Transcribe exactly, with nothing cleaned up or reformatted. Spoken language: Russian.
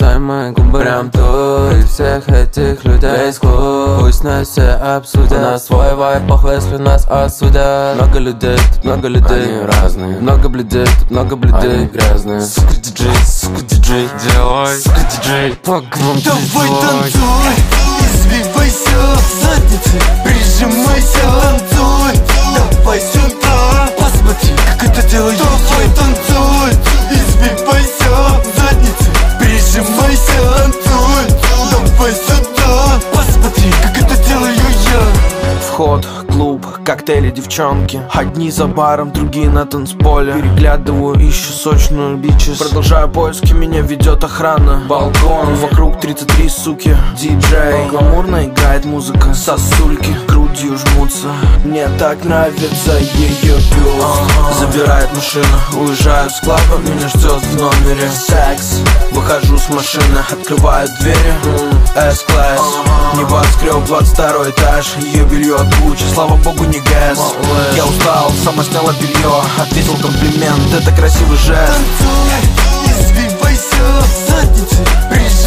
кусай мои губы. Прям тут и всех этих людей весь клуб. Пусть нас все обсудят. У нас свой вайб, похуй, если нас осудят. Много людей, тут много людей, они разные. Много бледей, тут много бледей, они грязные. Сука диджей, сука диджей, делай, сука диджей, погромче. Давай танцуй, извивайся в заднице, прижимайся, танцуй. Давай сюда, посмотри, как это делаю. Давай танцуй, извивайся в заднице, прижимайся, танцуй. Давай сюда, посмотри, как это делаю я. Вход, клуб, коктейли, девчонки. Одни за баром, другие на танцполе. Переглядываю, ищу сочную бичес. Продолжаю поиски, меня ведет охрана. Балкон, вокруг тридцать три суки. Диджей, гламурно играет музыка. Сосульки грудью жмутся. Мне так нравится ее бюст. Забирает машину, уезжаю с клаба. Меня ждет в номере секс. Выхожу с машины, открываю двери. С-класс, небоскреб, двадцать второй этаж. Ее белье от Гуччи, слава богу, не гэс. Я устал, сама сняла белье, ответил комплимент, это красивый жест. Танцуй, извивайся в заднице,